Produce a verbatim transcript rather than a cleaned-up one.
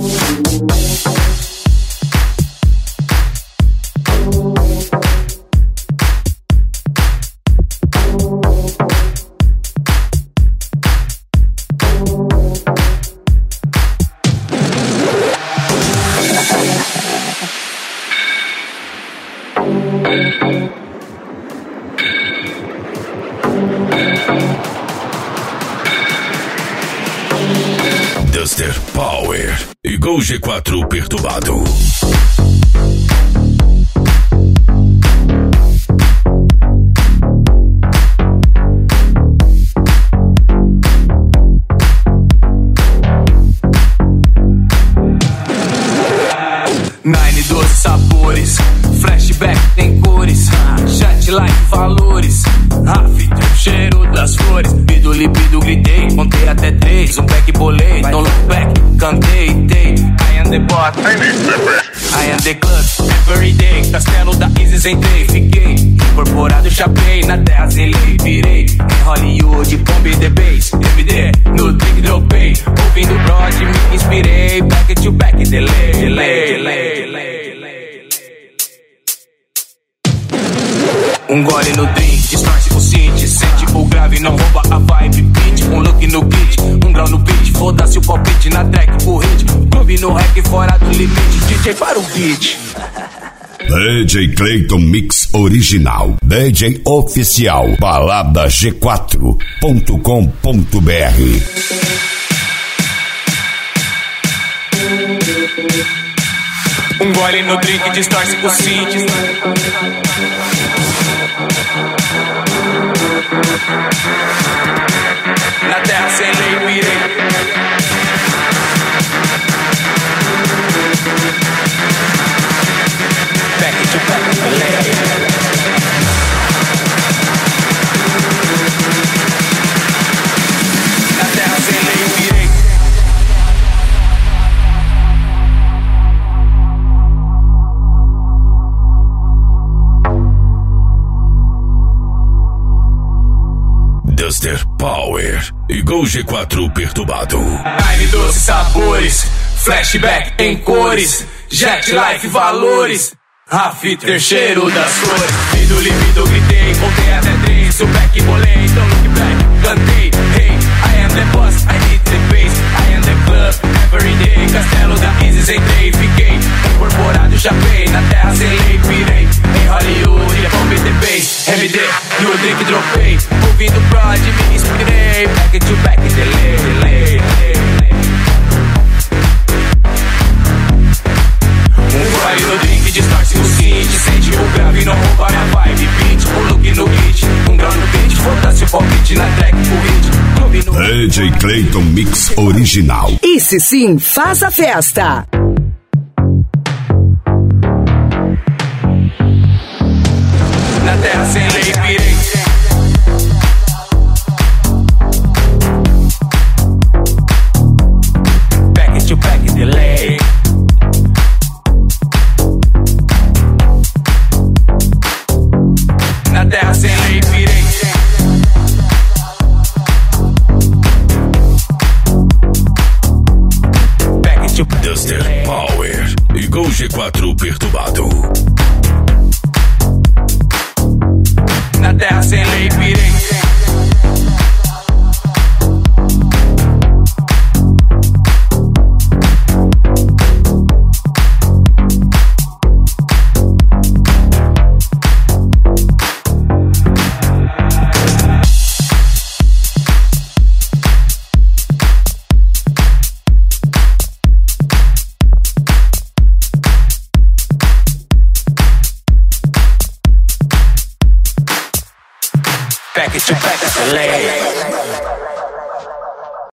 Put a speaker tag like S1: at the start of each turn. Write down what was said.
S1: Duster Power, igual G quatro perturbado.
S2: Nine, doze sabores, flashback tem cores, chat like valores, Rafter, cheiro das flores, pido libido, gritei, contei até três, um back bolei, don't look back, cantei, dei, I am the boss, I am the club, every day, castelo da Isis entrei, fiquei, incorporado, chapei, na terra sem lei, virei, em Hollywood, bombe the bass, M D, no drink dropei, ouvindo Brod, me inspirei, back to back, delay, delay, delay. Um gole no drink, distorce o synth, sente o grave, não rouba a vibe, beat, um look no kit, um grau no beat, foda-se o palpite na track, o hit, clube no rec, fora do limite, D J para o beat.
S1: D J Clayton Mix Original, D J Oficial, balada g quatro ponto com ponto b r.
S2: Um gole no drink, distorce o synth. Na terra sem lei, virei. Back to back, delay. Na terra sem lei, virei.
S1: Duster Power, igual G quatro perturbado.
S2: Nine, doze sabores, flashback em cores, jet life valores, Rafter, cheiro das flores, libido, libido, gritei, contei até três, o back bolei, don't look back, cantei, hey, I am the boss, I need the bass, I am the club, every day, castelo da Isis entrei, fiquei, incorporado, chapei, na terra sem lei, virei, em Hollywood, bombe the bass, M D, no drink dropei, ouvindo Brod, me inspirei, back to back, delay, delay, delay. Um gole no drink, distorce o synth, sente o grave, não rouba na vibe, beat, um look no kit, um grau no beat, foda-se o palpite na track, o hit, clube no...
S1: D J Clayton Mix Original.
S3: Esse sim faz a festa.
S2: Na terra sem lei, virei. Back to back, delay. Na terra sem lei, virei. Back to back,
S1: Duster Power, igual G quatro perturbado.
S2: na terra sem lei, virei. Back at your back, delay.